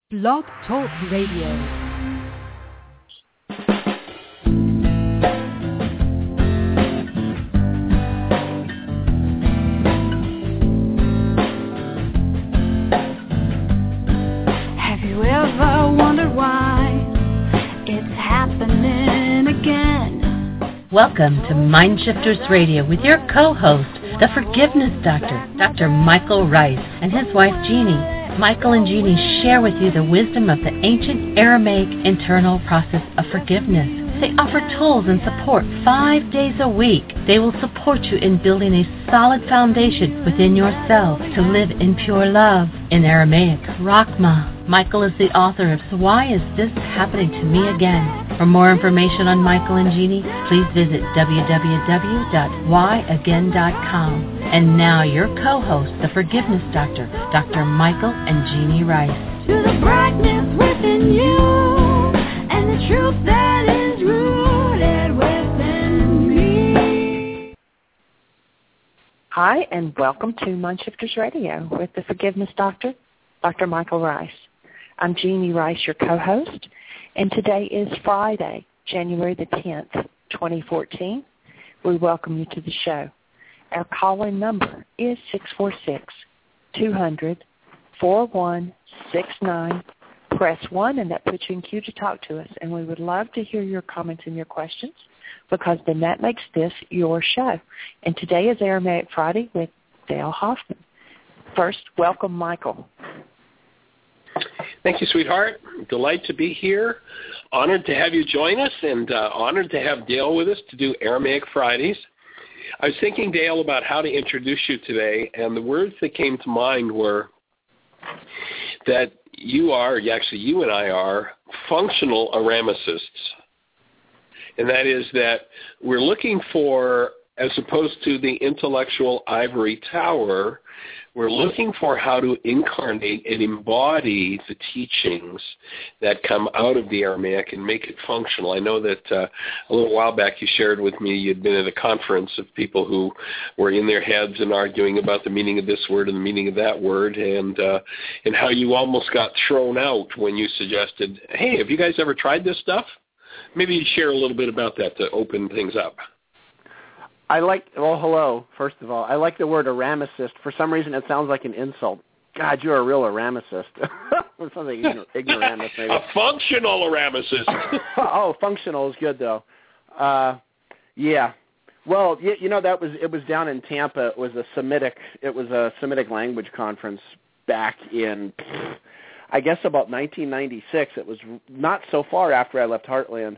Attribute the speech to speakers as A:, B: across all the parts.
A: Blog Talk Radio.
B: Welcome to Mindshifters Radio with your co-host, the Forgiveness Doctor, Dr. Michael Ryce, and his wife Jeannie. Michael and Jeannie share with you the wisdom of the ancient Aramaic internal process of forgiveness. They offer tools and support 5 days a week. They will support you in building a solid foundation within yourself to live in pure love. In Aramaic, Rachma. Michael is the author of So Why Is This Happening to Me Again? For more information on Michael and Jeannie, please visit www.whyagain.com. And now your co-host, the Forgiveness Doctor, Dr. Michael and Jeannie Ryce.
C: To the brightness within you and the truth that is rooted within me.
D: Hi, and welcome to Mindshifters Radio with the Forgiveness Doctor, Dr. Michael Ryce. I'm Jeannie Ryce, your co-host, and today is Friday, January the 10th, 2014. We welcome you to the show. Our call-in number is 646-200-4169. Press 1, and that puts you in queue to talk to us. And we would love to hear your comments and your questions, because then that makes this your show. And today is Aramaic Friday with Dale Hoffman. First, welcome, Michael.
E: Thank you, sweetheart. Delight to be here. Honored to have you join us, and honored to have Dale with us to do Aramaic Fridays. I was thinking, Dale, about how to introduce you today, and the words that came to mind were that you and I are functional Aramicists. And that is that we're looking for, as opposed to the intellectual ivory tower, we're looking for how to incarnate and embody the teachings that come out of the Aramaic and make it functional. I know that a little while back you shared with me you'd been at a conference of people who were in their heads and arguing about the meaning of this word and the meaning of that word, and how you almost got thrown out when you suggested, hey, have you guys ever tried this stuff? Maybe you'd share a little bit about that to open things up.
F: Hello, first of all. I like the word Aramicist. For some reason, it sounds like an insult. God, you're a real Aramicist. Or something ignoramus, maybe.
E: A functional Aramicist.
F: Oh, functional is good, though. Yeah. Well, it was down in Tampa. It was a Semitic language conference back in, I guess, about 1996. It was not so far after I left Heartland.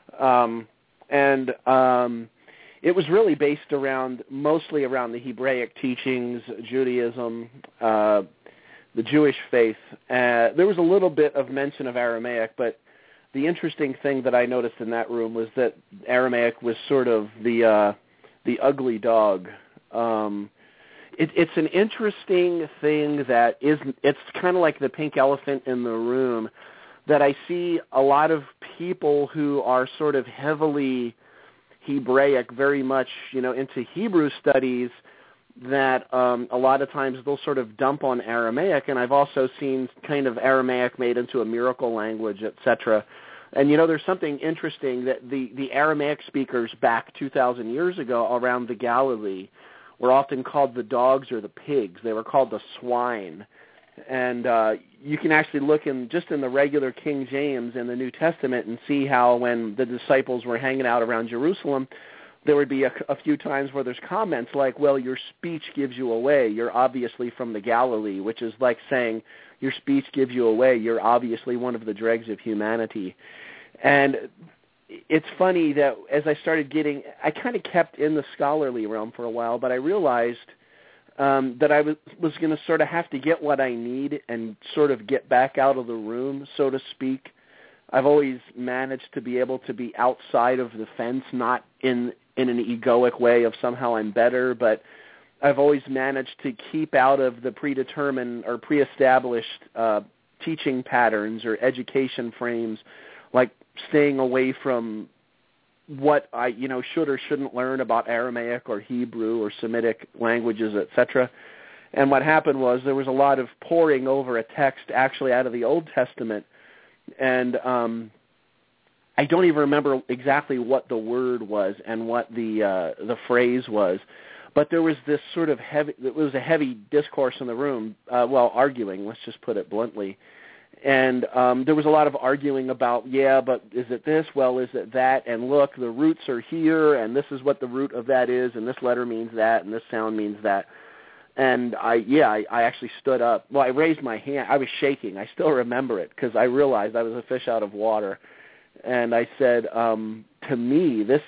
F: It was really based mostly around the Hebraic teachings, Judaism, the Jewish faith. There was a little bit of mention of Aramaic, but the interesting thing that I noticed in that room was that Aramaic was sort of the ugly dog. It's an interesting thing it's kind of like the pink elephant in the room, that I see a lot of people who are sort of heavily Hebraic, very much, into Hebrew studies, that a lot of times they'll sort of dump on Aramaic, and I've also seen kind of Aramaic made into a miracle language, etc. And, there's something interesting that the Aramaic speakers back 2,000 years ago around the Galilee were often called the dogs or the pigs. They were called the swine. And you can actually look in the regular King James in the New Testament and see how when the disciples were hanging out around Jerusalem, there would be a few times where there's comments like, well, your speech gives you away. You're obviously from the Galilee, which is like saying your speech gives you away. You're obviously one of the dregs of humanity. And it's funny that as I kind of kept in the scholarly realm for a while, but I realized that I was going to sort of have to get what I need and sort of get back out of the room, so to speak. I've always managed to be able to be outside of the fence, not in an egoic way of somehow I'm better, but I've always managed to keep out of the predetermined or pre-established teaching patterns or education frames, like staying away from what I, should or shouldn't learn about Aramaic or Hebrew or Semitic languages, etc. And what happened was there was a lot of poring over a text actually out of the Old Testament, and I don't even remember exactly what the word was and what the phrase was, but there was this sort of it was a heavy discourse in the room, arguing, let's just put it bluntly. And there was a lot of arguing about, but is it this? Well, is it that? And look, the roots are here, and this is what the root of that is, and this letter means that, and this sound means that. And I actually stood up. Well, I raised my hand. I was shaking. I still remember it because I realized I was a fish out of water. And I said, to me, this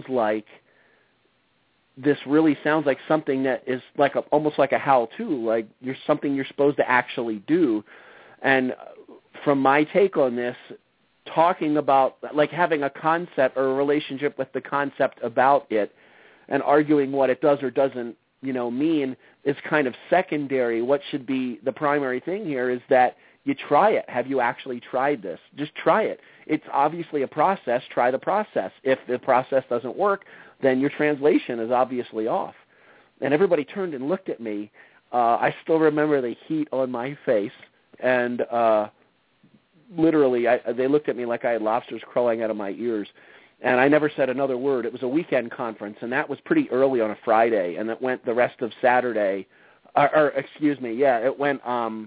F: really sounds like something that is like almost like a how-to, like something you're supposed to actually do. And from my take on this, talking about like having a concept or a relationship with the concept about it and arguing what it does or doesn't, mean is kind of secondary. What should be the primary thing here is that you try it. Have you actually tried this? Just try it. It's obviously a process. Try the process. If the process doesn't work, then your translation is obviously off. And everybody turned and looked at me. I still remember the heat on my face, and literally they looked at me like I had lobsters crawling out of my ears. And I never said another word. It was a weekend conference, and that was pretty early on a Friday, and it went the rest of Saturday. It went.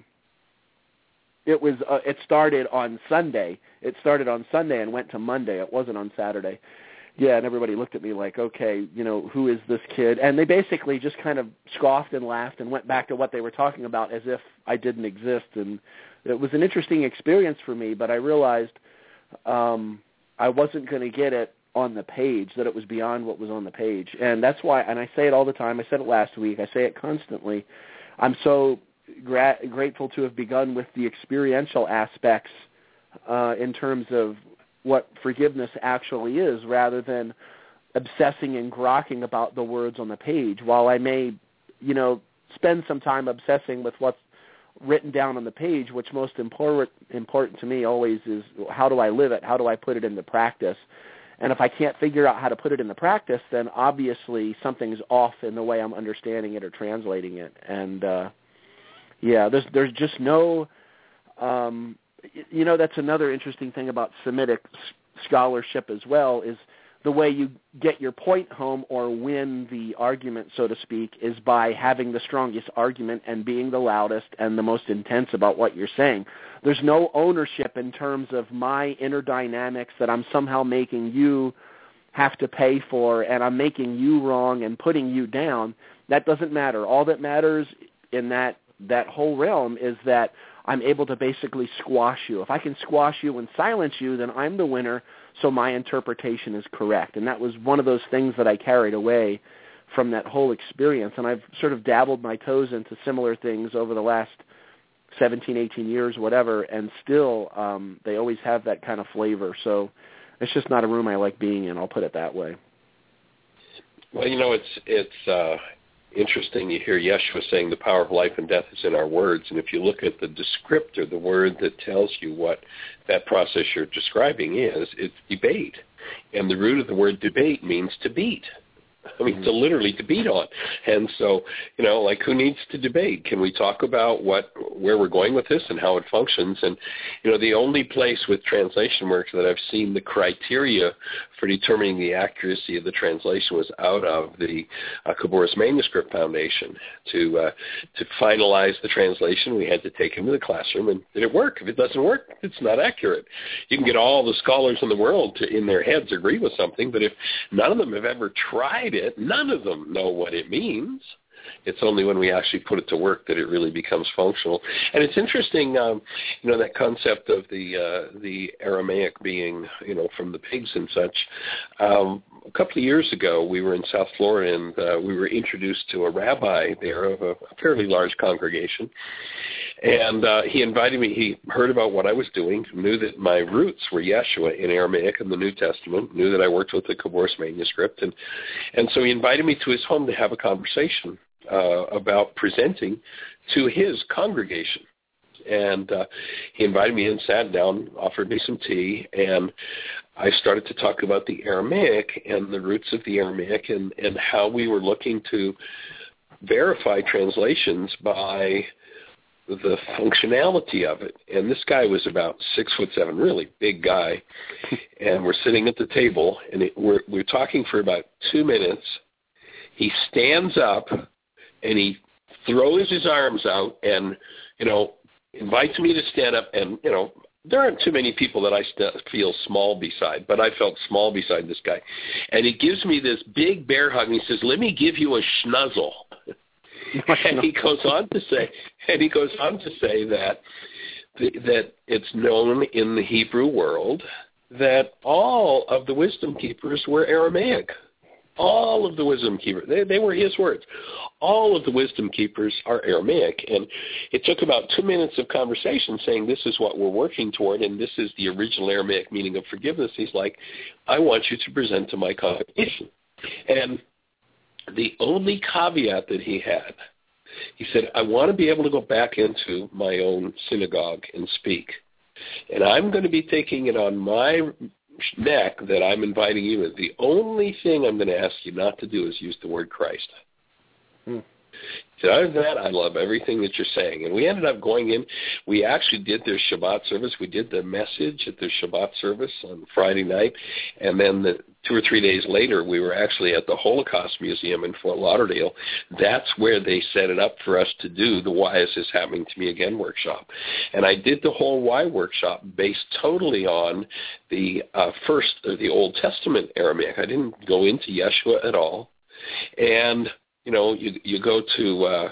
F: It started on Sunday. It started on Sunday and went to Monday. It wasn't on Saturday. Yeah, and everybody looked at me like, okay, who is this kid? And they basically just kind of scoffed and laughed and went back to what they were talking about as if I didn't exist. And it was an interesting experience for me, but I realized I wasn't going to get it on the page, that it was beyond what was on the page. And that's why, and I say it all the time, I said it last week, I say it constantly, I'm so grateful to have begun with the experiential aspects in terms of what forgiveness actually is, rather than obsessing and grokking about the words on the page. While I may, spend some time obsessing with what's written down on the page, what's most important to me always is how do I live it? How do I put it into practice? And if I can't figure out how to put it into practice, then obviously something's off in the way I'm understanding it or translating it. And there's just no, that's another interesting thing about Semitic scholarship as well, is the way you get your point home or win the argument, so to speak, is by having the strongest argument and being the loudest and the most intense about what you're saying. There's no ownership in terms of my inner dynamics that I'm somehow making you have to pay for and I'm making you wrong and putting you down. That doesn't matter. All that matters in that whole realm is that I'm able to basically squash you. If I can squash you and silence you, then I'm the winner, so my interpretation is correct. And that was one of those things that I carried away from that whole experience. And I've sort of dabbled my toes into similar things over the last 17, 18 years, whatever, and still they always have that kind of flavor. So it's just not a room I like being in, I'll put it that way.
E: Well, it's interesting. You hear Yeshua saying the power of life and death is in our words, and if you look at the descriptor, the word that tells you what that process you're describing is, it's debate. And the root of the word debate means to beat. I mean, to literally to beat on. And so, who needs to debate? Can we talk about where we're going with this and how it functions? And, the only place with translation works that I've seen the criteria for determining the accuracy of the translation was out of the Khabouris Manuscript Foundation. To finalize the translation, we had to take him to the classroom, and did it work? If it doesn't work, it's not accurate. You can get all the scholars in the world to, in their heads, agree with something, but if none of them have ever tried it, none of them know what it means. It's only when we actually put it to work that it really becomes functional. And it's interesting, that concept of the Aramaic being, from the pigs and such. A couple of years ago, we were in South Florida, and we were introduced to a rabbi there of a fairly large congregation. And he invited me. He heard about what I was doing, knew that my roots were Yeshua in Aramaic in the New Testament, knew that I worked with the Khabouris manuscript. And so he invited me to his home to have a conversation about presenting to his congregation. And he invited me in, sat down, offered me some tea, and I started to talk about the Aramaic and the roots of the Aramaic and how we were looking to verify translations by the functionality of it. And this guy was about 6'7", really big guy. And we're sitting at the table, and we're talking for about 2 minutes. He stands up, and he throws his arms out and, invites me to stand up. And, there aren't too many people that I feel small beside, but I felt small beside this guy. And he gives me this big bear hug, and he says, "Let me give you a schnuzzle." And he goes on to say that it's known in the Hebrew world that all of the wisdom keepers were Aramaic. All of the wisdom keepers, they were his words. All of the wisdom keepers are Aramaic. And it took about 2 minutes of conversation saying, this is what we're working toward, and this is the original Aramaic meaning of forgiveness. He's like, I want you to present to my congregation. And the only caveat that he had, he said, I want to be able to go back into my own synagogue and speak. And I'm going to be taking it on my neck that I'm inviting you in. The only thing I'm going to ask you not to do is use the word Christ. So other than that, I love everything that you're saying. And we ended up going in. We actually did their Shabbat service. We did the message at their Shabbat service on Friday night. And then 2 or 3 days later, we were actually at the Holocaust Museum in Fort Lauderdale. That's where they set it up for us to do the Why Is This Happening to Me Again workshop. And I did the whole Why workshop based totally on the the Old Testament Aramaic. I didn't go into Yeshua at all. And you go to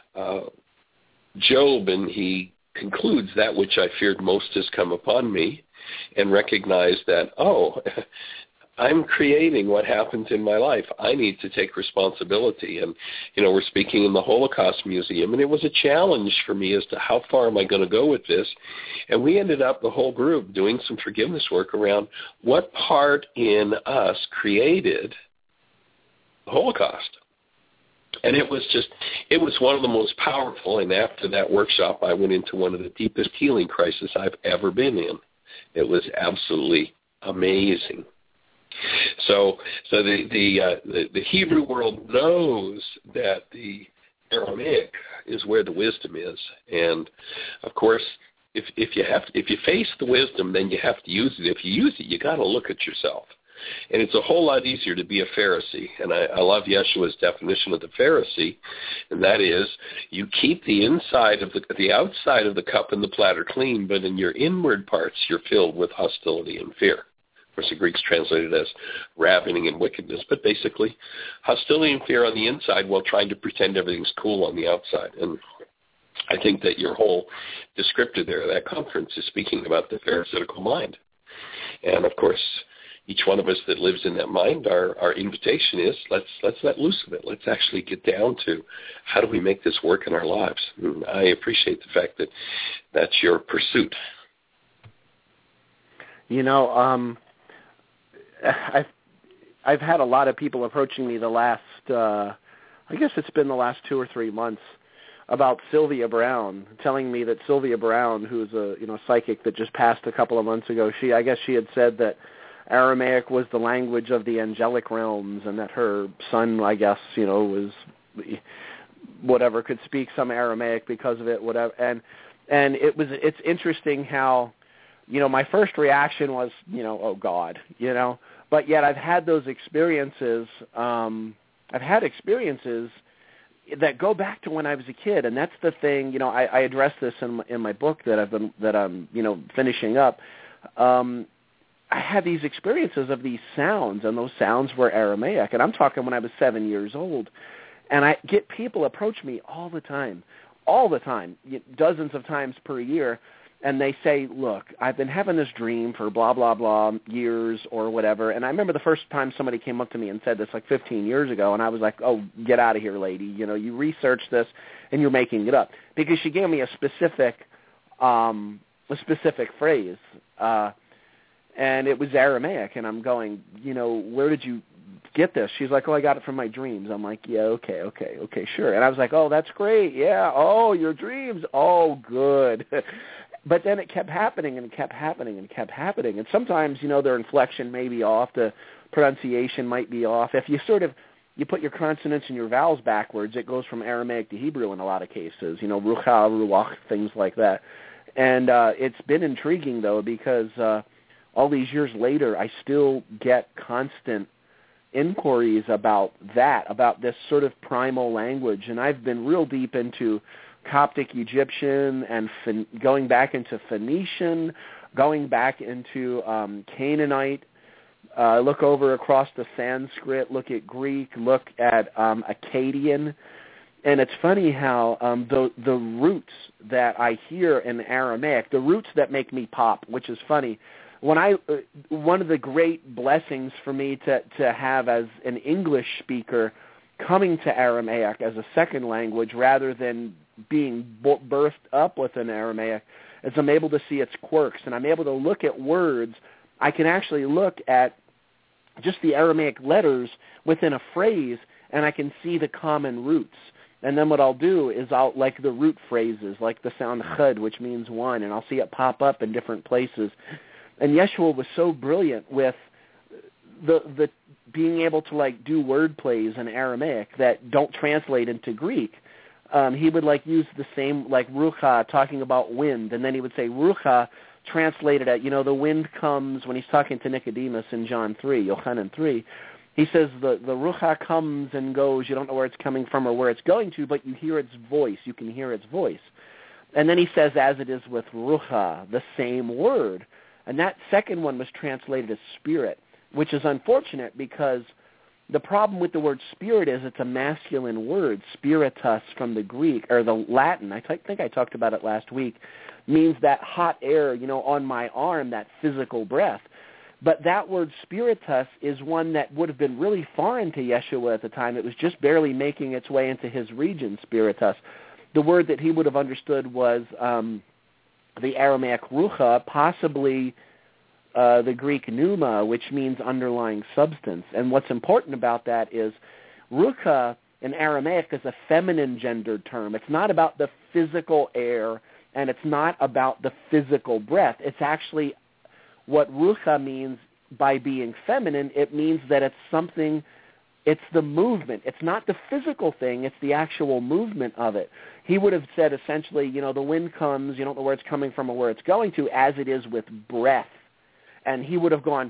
E: Job, and he concludes, that which I feared most has come upon me, and recognize that, I'm creating what happens in my life. I need to take responsibility. And, we're speaking in the Holocaust Museum, and it was a challenge for me as to how far am I going to go with this. And we ended up, the whole group, doing some forgiveness work around what part in us created the Holocaust. And it was one of the most powerful, and after that workshop, I went into one of the deepest healing crises I've ever been in. It was absolutely amazing. So the Hebrew world knows that the Aramaic is where the wisdom is. And, of course, if you face the wisdom, then you have to use it. If you use it, you got to look at yourself. And it's a whole lot easier to be a Pharisee. And I love Yeshua's definition of the Pharisee, and that is you keep the outside of the cup and the platter clean, but in your inward parts you're filled with hostility and fear. Of course, the Greeks translated as ravening and wickedness, but basically hostility and fear on the inside while trying to pretend everything's cool on the outside. And I think that your whole descriptor there, that conference, is speaking about the Pharisaical mind. And, of course, each one of us that lives in that mind, our invitation is let's let loose of it. Let's actually get down to how do we make this work in our lives. And I appreciate the fact that that's your pursuit.
F: I've had a lot of people approaching me the last, I guess it's been the last 2 or 3 months, about Sylvia Brown, telling me that Sylvia Brown, who's a psychic that just passed a couple of months ago, I guess she had said that Aramaic was the language of the angelic realms, and that her son, I guess, was whatever, could speak some Aramaic because of it, whatever. And it's interesting how, my first reaction was, oh God, but yet I've had those experiences. I've had experiences that go back to when I was a kid, and that's the thing. I address this in my book that I'm finishing up. I had these experiences of these sounds, and those sounds were Aramaic. And I'm talking when I was 7 years old. And I get people approach me all the time, dozens of times per year, and they say, look, I've been having this dream for blah, blah, blah years or whatever. And I remember the first time somebody came up to me and said this like 15 years ago, and I was like, oh, get out of here, lady. You researched this, and you're making it up. Because she gave me a specific phrase, and it was Aramaic, and I'm going, where did you get this? She's like, oh, I got it from my dreams. I'm like, yeah, okay, sure. And I was like, oh, that's great, yeah, oh, your dreams, oh, good. But then it kept happening, and it kept happening, and it kept happening. And sometimes, their inflection may be off, the pronunciation might be off. If you sort of you put your consonants and your vowels backwards, it goes from Aramaic to Hebrew in a lot of cases, rucha, ruach, things like that. And it's been intriguing, though, because all these years later, I still get constant inquiries about this sort of primal language. And I've been real deep into Coptic Egyptian and going back into Phoenician, going back into Canaanite. Look over across the Sanskrit, look at Greek, look at Akkadian. And it's funny how the roots that I hear in Aramaic, the roots that make me pop, which is funny. One of the great blessings for me to have as an English speaker coming to Aramaic as a second language rather than being birthed up with an Aramaic is I'm able to see its quirks, and I'm able to look at words. I can actually look at just the Aramaic letters within a phrase, and I can see the common roots. And then what I'll do is like the root phrases, like the sound chud, which means one, and I'll see it pop up in different places. And Yeshua was so brilliant with the being able to do word plays in Aramaic that don't translate into Greek. He would use the same, rucha, talking about wind, and then he would say rucha, translated at, the wind comes, when he's talking to Nicodemus in John 3, Yochanan 3, he says the rucha comes and goes, you don't know where it's coming from or where it's going to, but you hear its voice, you can hear its voice. And then he says, as it is with rucha, the same word. And that second one was translated as spirit, which is unfortunate because the problem with the word spirit is it's a masculine word. Spiritus from the Greek, or the Latin, I think I talked about it last week, means that hot air, on my arm, that physical breath. But that word spiritus is one that would have been really foreign to Yeshua at the time. It was just barely making its way into his region, spiritus. The word that he would have understood was the Aramaic rucha, possibly the Greek pneuma, which means underlying substance. And what's important about that is rucha in Aramaic is a feminine gendered term. It's not about the physical air, and it's not about the physical breath. It's actually what rucha means by being feminine. It means that it's something, it's the movement. It's not the physical thing. It's the actual movement of it. He would have said essentially, the wind comes, you don't know where it's coming from or where it's going to, as it is with breath. And he would have gone,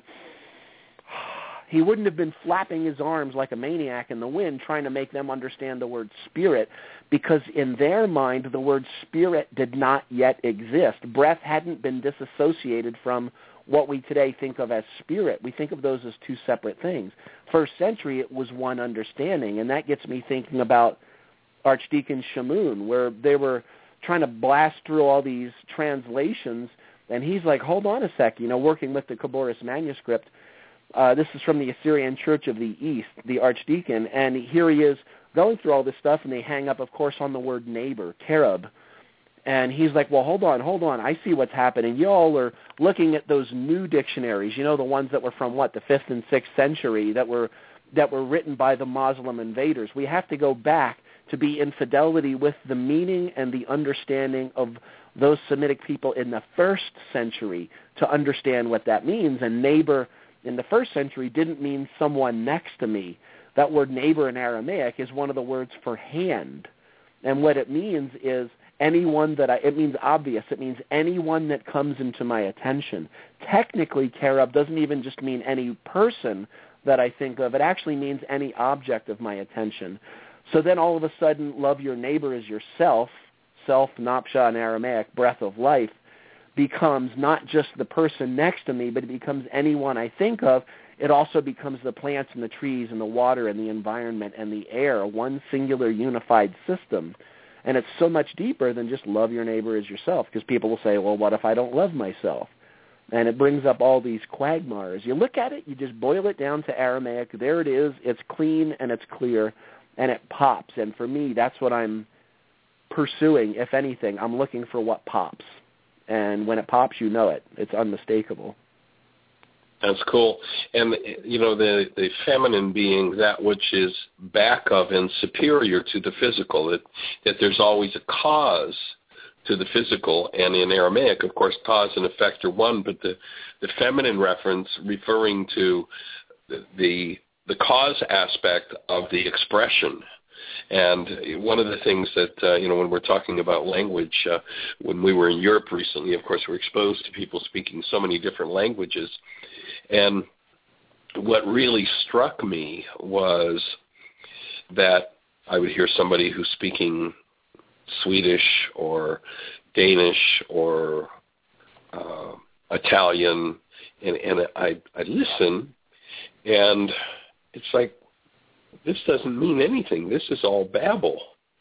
F: he wouldn't have been flapping his arms like a maniac in the wind trying to make them understand the word spirit, because in their mind the word spirit did not yet exist. Breath hadn't been disassociated from what we today think of as spirit. We think of those as two separate things. First century, it was one understanding, and that gets me thinking about Archdeacon Shamoun, where they were trying to blast through all these translations, and he's like, hold on a sec, working with the Khabouris manuscript. This is from the Assyrian Church of the East, the Archdeacon, and here he is going through all this stuff, and they hang up, of course, on the word neighbor, kerub. And he's like, well, hold on, I see what's happening. Y'all are looking at those new dictionaries, the ones that were from, the 5th and 6th century, that were written by the Muslim invaders. We have to go back to be in fidelity with the meaning and the understanding of those Semitic people in the 1st century to understand what that means. And neighbor in the 1st century didn't mean someone next to me. That word neighbor in Aramaic is one of the words for hand. And what it means is anyone it means obvious. It means anyone that comes into my attention. Technically, kerub doesn't even just mean any person that I think of. It actually means any object of my attention. So then all of a sudden, love your neighbor as yourself, self, napsha in Aramaic, breath of life, becomes not just the person next to me, but it becomes anyone I think of. It also becomes the plants and the trees and the water and the environment and the air, one singular unified system. And it's so much deeper than just love your neighbor as yourself, because people will say, well, what if I don't love myself? And it brings up all these quagmires. You look at it, you just boil it down to Aramaic. There it is. It's clean and it's clear, and it pops. And for me, that's what I'm pursuing, if anything. I'm looking for what pops. And when it pops, you know it. It's unmistakable.
E: That's cool. And, the feminine being that which is back of and superior to the physical, that there's always a cause to the physical. And in Aramaic, of course, cause and effect are one, but the feminine reference referring to the the cause aspect of the expression. And one of the things that, when we're talking about language, when we were in Europe recently, of course, we're exposed to people speaking so many different languages. And what really struck me was that I would hear somebody who's speaking Swedish or Danish or Italian, and I'd listen, and it's like, this doesn't mean anything. This is all babble.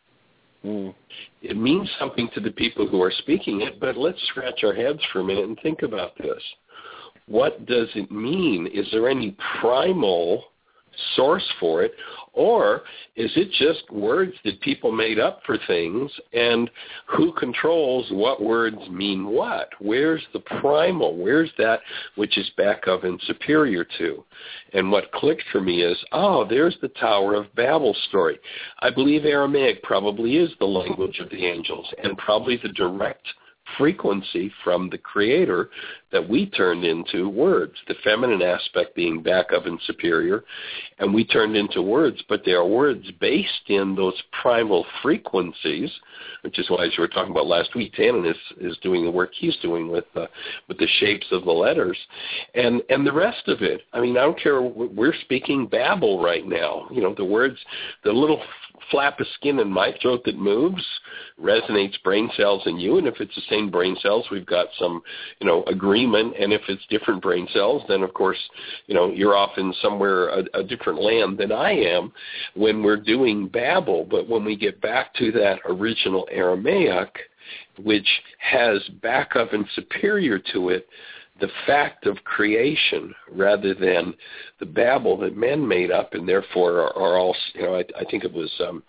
E: It means something to the people who are speaking it, but let's scratch our heads for a minute and think about this. What does it mean? Is there any primal source for it, or is it just words that people made up for things, and who controls what words mean what? Where's the primal? Where's that which is back of and superior to? And what clicked for me is, there's the Tower of Babel story. I believe Aramaic probably is the language of the angels, and probably the direct frequency from the Creator that we turned into words, the feminine aspect being back of and superior, and we turned into words, but they are words based in those primal frequencies, which is why, as you were talking about last week, Tannen is doing the work he's doing with the shapes of the letters, and the rest of it. I mean, I don't care, we're speaking Babel right now. The words, the little flap of skin in my throat that moves resonates brain cells in you, and if it's the same brain cells, we've got some, agreement, and if it's different brain cells, then of course, you're off in somewhere a different land than I am when we're doing Babel. But when we get back to that original Aramaic, which has back of and superior to it the fact of creation rather than the babble that men made up, and therefore are all, I think it was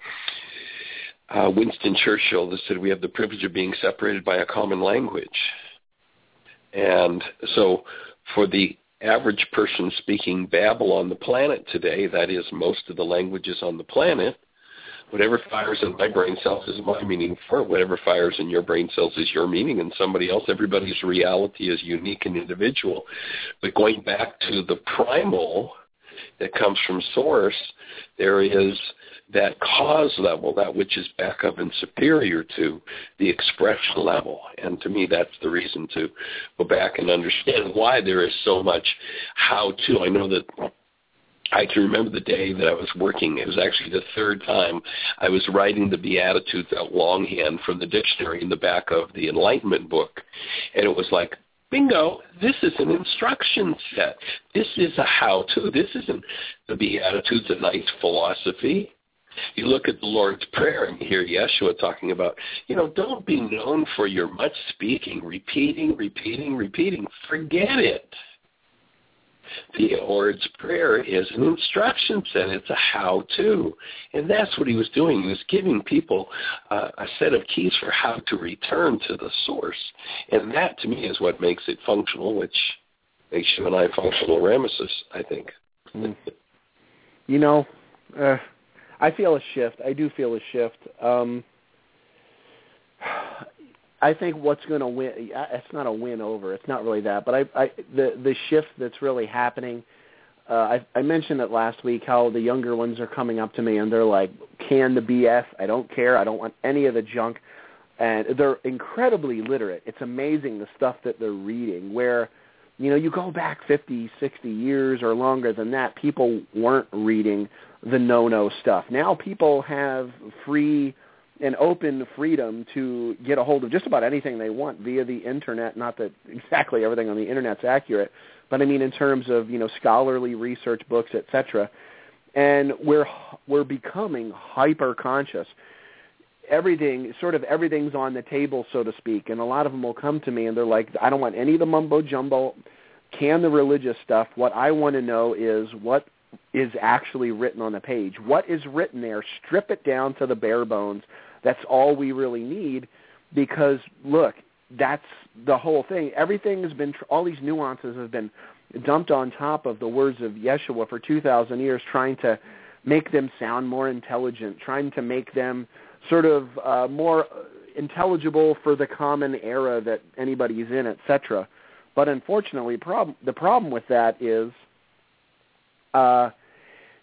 E: Winston Churchill that said we have the privilege of being separated by a common language. And so for the average person speaking Babel on the planet today, that is most of the languages on the planet, whatever fires in my brain cells is my meaning for it. Whatever fires in your brain cells is your meaning, and somebody else, everybody's reality is unique and individual. But going back to the primal that comes from source, there is that cause level, that which is back of and superior to the expression level. And to me, that's the reason to go back and understand why there is so much how-to. I know that I can remember the day that I was working. It was actually the third time I was writing the Beatitudes out longhand from the dictionary in the back of the Enlightenment book. And it was like, bingo, this is an instruction set. This is a how-to. This isn't the Beatitudes, a nice philosophy. You look at the Lord's Prayer and you hear Yeshua talking about, don't be known for your much speaking, repeating. Forget it. The Lord's Prayer is an instruction set. It's a how-to. And that's what he was doing. He was giving people a set of keys for how to return to the source. And that, to me, is what makes it functional, which makes you and I functional Ramesses, I think.
F: I feel a shift. I do feel a shift. I think what's going to win, it's not a win over, it's not really that, but the shift that's really happening, I mentioned it last week, how the younger ones are coming up to me and they're like, can the BS, I don't care, I don't want any of the junk, and they're incredibly literate. It's amazing the stuff that they're reading, where, you go back 50, 60 years or longer than that, people weren't reading the no-no stuff. Now people have free and open freedom to get a hold of just about anything they want via the Internet. Not that exactly everything on the Internet's accurate, but I mean in terms of, scholarly research, books, etc. And we're becoming hyper-conscious. Everything's on the table, so to speak, and a lot of them will come to me and they're like, I don't want any of the mumbo-jumbo, can the religious stuff. What I want to know is what is actually written on the page. What is written there? Strip it down to the bare bones. That's all we really need, because, look, that's the whole thing. Everything has been, all these nuances have been dumped on top of the words of Yeshua for 2,000 years, trying to make them sound more intelligent, trying to make them sort of more intelligible for the common era that anybody's in, etc. But unfortunately, the problem with that is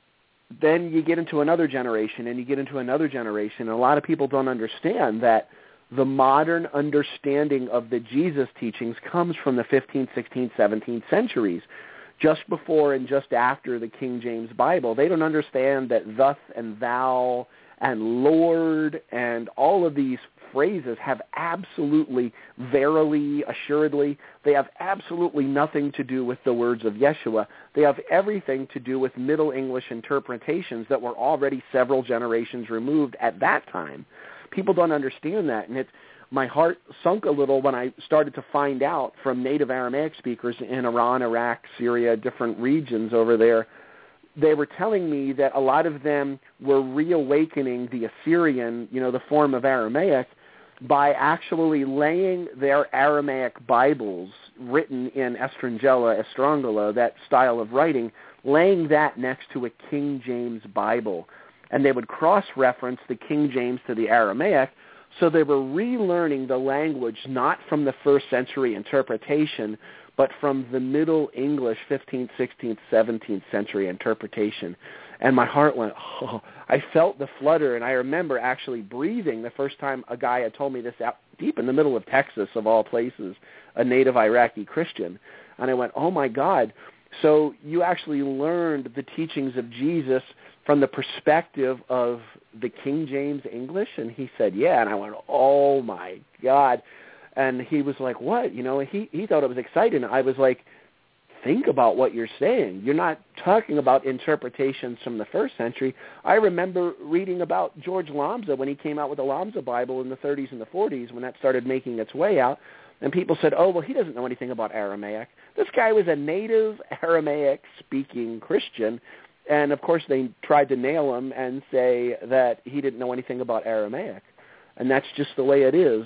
F: then you get into another generation, and you get into another generation, and a lot of people don't understand that the modern understanding of the Jesus teachings comes from the 15th, 16th, 17th centuries, just before and just after the King James Bible. They don't understand that thus and thou and Lord and all of these phrases have absolutely, verily, assuredly, they have absolutely nothing to do with the words of Yeshua. They have everything to do with Middle English interpretations that were already several generations removed at that time. People don't understand that, and my heart sunk a little when I started to find out from native Aramaic speakers in Iran, Iraq, Syria, different regions over there. They were telling me that a lot of them were reawakening the Assyrian, the form of Aramaic, by actually laying their Aramaic Bibles written in Estrangela, that style of writing, laying that next to a King James Bible. And they would cross-reference the King James to the Aramaic, so they were relearning the language not from the first century interpretation, but from the Middle English 15th, 16th, 17th century interpretation. And my heart went, oh, I felt the flutter, and I remember actually breathing the first time a guy had told me this out deep in the middle of Texas, of all places, a native Iraqi Christian. And I went, oh, my God. So you actually learned the teachings of Jesus from the perspective of the King James English? And he said, yeah. And I went, oh, my God. And he was like, what? He thought it was exciting. I was like, think about what you're saying. You're not talking about interpretations from the first century. I remember reading about George Lambza when he came out with the Lambza Bible in the 30s and the 40s, when that started making its way out. And people said, oh, well, he doesn't know anything about Aramaic. This guy was a native Aramaic-speaking Christian. And, of course, they tried to nail him and say that he didn't know anything about Aramaic. And that's just the way it is.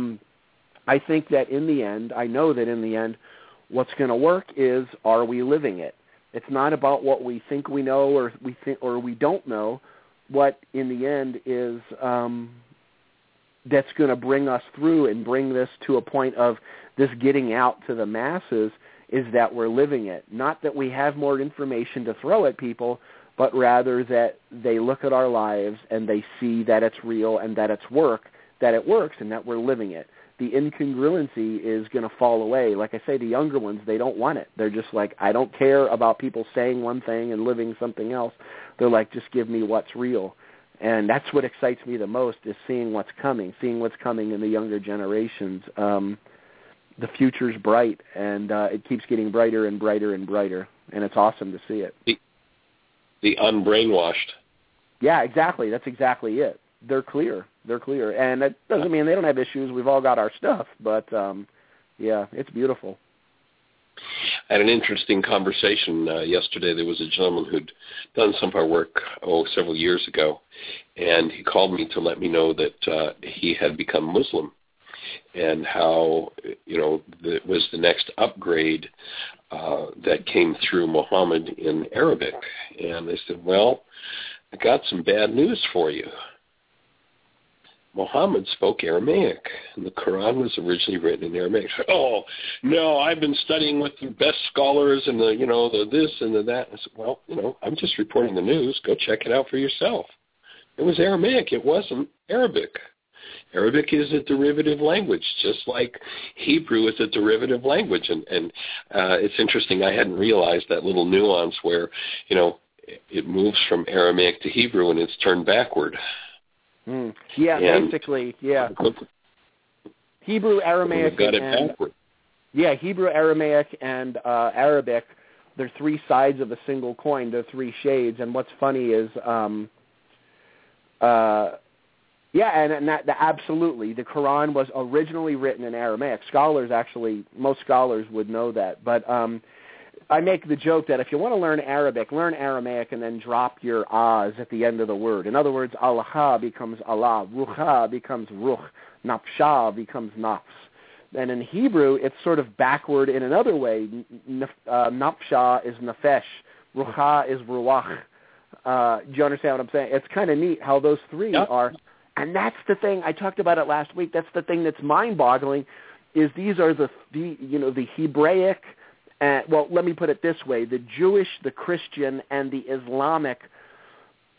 F: I think that in the end, I know that in the end, what's going to work is, are we living it? It's not about what we think we know or we don't know. What in the end is that's going to bring us through and bring this to a point of this getting out to the masses is that we're living it. Not that we have more information to throw at people, but rather that they look at our lives and they see that it's real and that it works and that we're living it. The incongruency is going to fall away. Like I say, the younger ones, they don't want it. They're just like, I don't care about people saying one thing and living something else. They're like, just give me what's real. And that's what excites me the most, is seeing what's coming in the younger generations. The future's bright, and it keeps getting brighter and brighter and brighter, and it's awesome to see it.
E: The unbrainwashed.
F: Yeah, exactly. That's exactly it. They're clear. And that doesn't mean they don't have issues. We've all got our stuff, but, yeah, it's beautiful.
E: I had an interesting conversation yesterday. There was a gentleman who'd done some of our work, several years ago, and he called me to let me know that he had become Muslim and how, it was the next upgrade that came through Muhammad in Arabic. And I said, well, I got some bad news for you. Muhammad spoke Aramaic, and the Quran was originally written in Aramaic. Oh, no, I've been studying with the best scholars and the this and the that. I said, well, I'm just reporting the news. Go check it out for yourself. It was Aramaic. It wasn't Arabic. Arabic is a derivative language, just like Hebrew is a derivative language. And it's interesting. I hadn't realized that little nuance where, it moves from Aramaic to Hebrew and it's turned backward.
F: Yeah, basically, yeah. Hebrew, Aramaic,
E: got it backward.
F: Yeah, Hebrew, Aramaic, and Arabic, they're three sides of a single coin. They're three shades. And what's funny is, and absolutely, the Quran was originally written in Aramaic. Most scholars would know that. But I make the joke that if you want to learn Arabic, learn Aramaic and then drop your ahs at the end of the word. In other words, Allah becomes Allah, Ruha becomes Ruh, Nafsha becomes Nafs. And in Hebrew, it's sort of backward in another way. Nafsha is Nafesh, Ruha is Ruach. Do you understand what I'm saying? It's kind of neat how those three are. And that's the thing, I talked about it last week, that's the thing that's mind-boggling, is these are the Hebraic, well, let me put it this way, the Jewish, the Christian, and the Islamic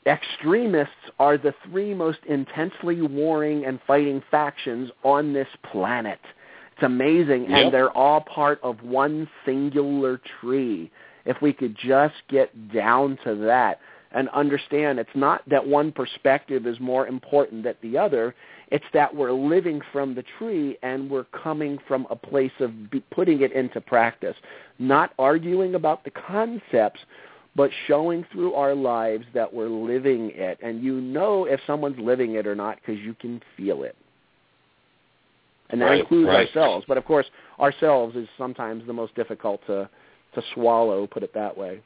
F: extremists are the three most intensely warring and fighting factions on this planet. It's amazing, and they're all part of one singular tree. If we could just get down to that and understand it's not that one perspective is more important than the other, it's that we're living from the tree and we're coming from a place of putting it into practice, not arguing about the concepts, but showing through our lives that we're living it. And you know if someone's living it or not because you can feel it. And that includes ourselves. But, of course, ourselves is sometimes the most difficult to swallow, put it that way.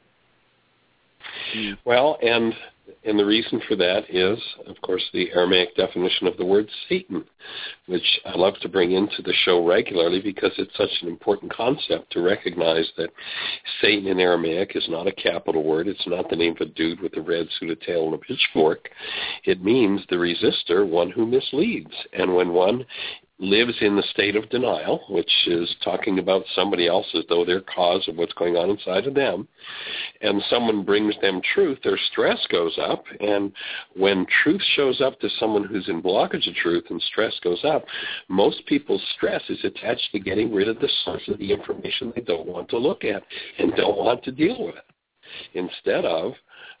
E: Well, and the reason for that is, of course, the Aramaic definition of the word Satan, which I love to bring into the show regularly because it's such an important concept to recognize that Satan in Aramaic is not a capital word. It's not the name of a dude with a red suit, a tail, and a pitchfork. It means the resistor, one who misleads. And when one lives in the state of denial, which is talking about somebody else as though they're cause of what's going on inside of them, and someone brings them truth, their stress goes up. And when truth shows up to someone who's in blockage of truth and stress goes up, most people's stress is attached to getting rid of the source of the information they don't want to look at and don't want to deal with, instead of,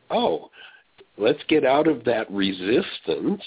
E: let's get out of that resistance.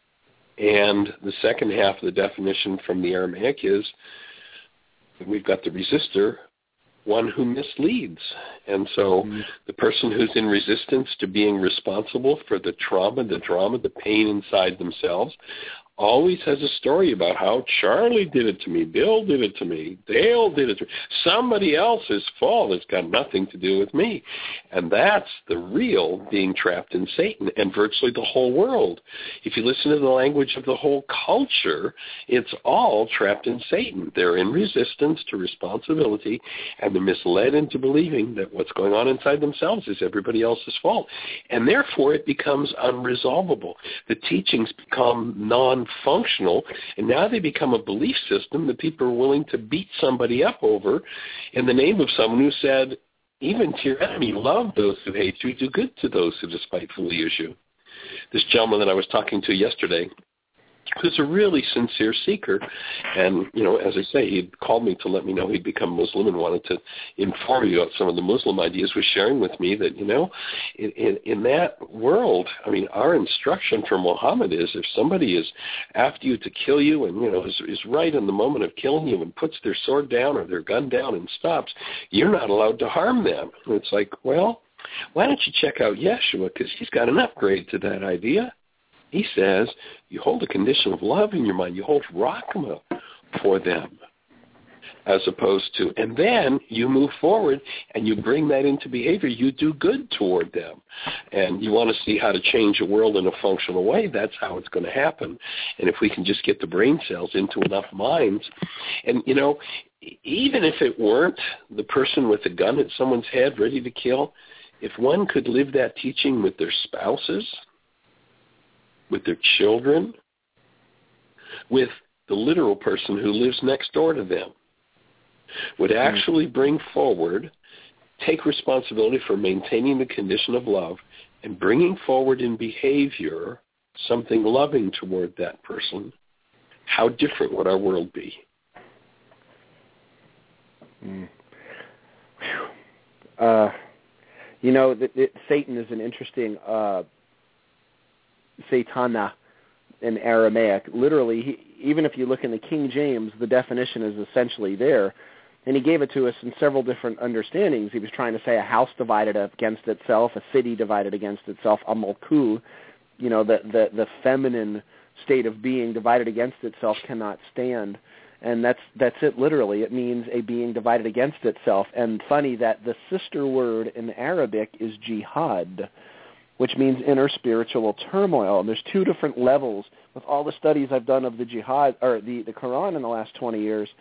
E: And the second half of the definition from the Aramaic is we've got the resistor, one who misleads. And so the person who's in resistance to being responsible for the trauma, the drama, the pain inside themselves, always has a story about how Charlie did it to me, Bill did it to me, Dale did it to me. Somebody else's fault. It's got nothing to do with me. And that's the real being trapped in Satan and virtually the whole world. If you listen to the language of the whole culture, it's all trapped in Satan. They're in resistance to responsibility, and they're misled into believing that what's going on inside themselves is everybody else's fault. And therefore it becomes unresolvable. The teachings become non-functional, and now they become a belief system that people are willing to beat somebody up over in the name of someone who said, even to your enemy, love those who hate you, do good to those who despitefully use you. This gentleman that I was talking to yesterday, who's a really sincere seeker, and, as I say, he'd called me to let me know he'd become Muslim and wanted to inform you about some of the Muslim ideas, was sharing with me that, in that world, our instruction for Muhammad is if somebody is after you to kill you and, is right in the moment of killing you and puts their sword down or their gun down and stops, you're not allowed to harm them. And it's like, well, why don't you check out Yeshua, because he's got an upgrade to that idea. He says you hold a condition of love in your mind. You hold Rahma for them as opposed to, and then you move forward and you bring that into behavior. You do good toward them. And you want to see how to change a world in a functional way. That's how it's going to happen. And if we can just get the brain cells into enough minds, and, even if it weren't the person with a gun at someone's head ready to kill, if one could live that teaching with their spouses, with their children, with the literal person who lives next door to them, would actually bring forward, take responsibility for maintaining the condition of love and bringing forward in behavior something loving toward that person, how different would our world be?
F: Satan is an interesting Satana in Aramaic. Literally, even if you look in the King James, the definition is essentially there. And he gave it to us in several different understandings. He was trying to say a house divided against itself, a city divided against itself, a malku, the feminine state of being divided against itself cannot stand. And that's it literally. It means a being divided against itself. And funny that the sister word in Arabic is jihad, which means inner spiritual turmoil. And there's two different levels. With all the studies I've done of the jihad, or the Quran in the last 20 years,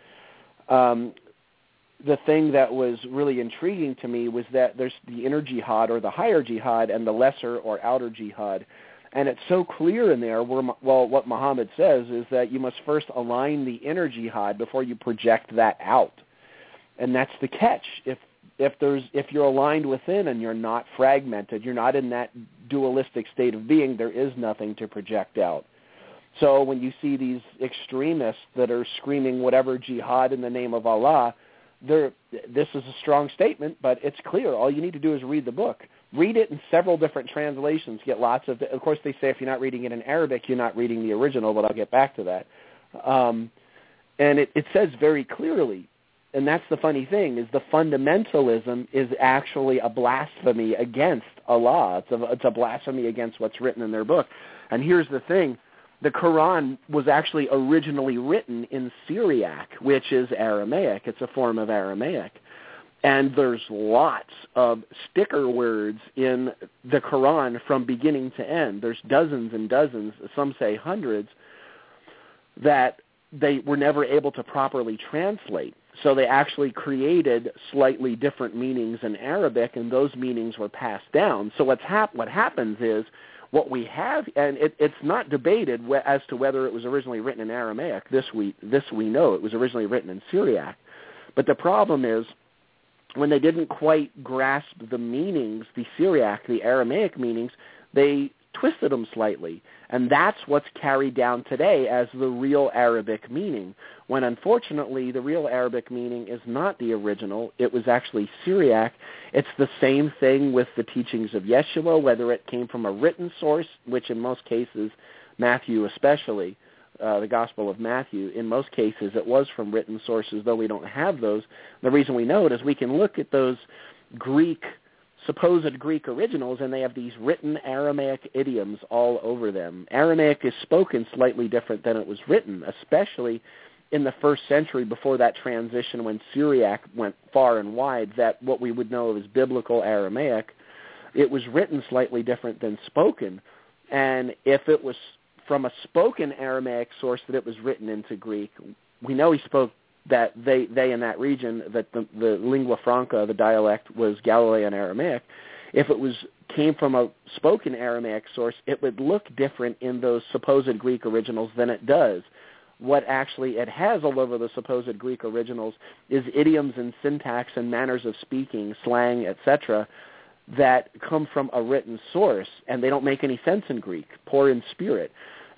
F: the thing that was really intriguing to me was that there's the inner jihad or the higher jihad and the lesser or outer jihad. And it's so clear in there what Muhammad says is that you must first align the inner jihad before you project that out. And that's the catch. If you're aligned within and you're not fragmented, you're not in that dualistic state of being, there is nothing to project out. So when you see these extremists that are screaming whatever jihad in the name of Allah, this is a strong statement, but it's clear. All you need to do is read the book. Read it in several different translations. Get lots of course, they say if you're not reading it in Arabic, you're not reading the original, but I'll get back to that. And it says very clearly, and that's the funny thing, is the fundamentalism is actually a blasphemy against Allah. It's a blasphemy against what's written in their book. And here's the thing. The Quran was actually originally written in Syriac, which is Aramaic. It's a form of Aramaic. And there's lots of sticker words in the Quran from beginning to end. There's dozens and dozens, some say hundreds, that they were never able to properly translate. So they actually created slightly different meanings in Arabic, and those meanings were passed down. So what happens is what we have, and it's not debated as to whether it was originally written in Aramaic. This we know it was originally written in Syriac. But the problem is, when they didn't quite grasp the meanings, the Syriac, the Aramaic meanings, they twisted them slightly. And that's what's carried down today as the real Arabic meaning, when unfortunately the real Arabic meaning is not the original. It was actually Syriac. It's the same thing with the teachings of Yeshua, whether it came from a written source, which in most cases, Matthew especially, the Gospel of Matthew, in most cases it was from written sources, though we don't have those. The reason we know it is we can look at those supposed Greek originals, and they have these written Aramaic idioms all over them. Aramaic is spoken slightly different than it was written, especially in the first century before that transition when Syriac went far and wide, that what we would know of as biblical Aramaic, it was written slightly different than spoken. And if it was from a spoken Aramaic source that it was written into Greek, we know he spoke that they in that region, that the lingua franca, the dialect, was Galilean Aramaic. If it came from a spoken Aramaic source, it would look different in those supposed Greek originals than it does. What actually it has all over the supposed Greek originals is idioms and syntax and manners of speaking, slang, etc., that come from a written source, and they don't make any sense in Greek, poor in spirit.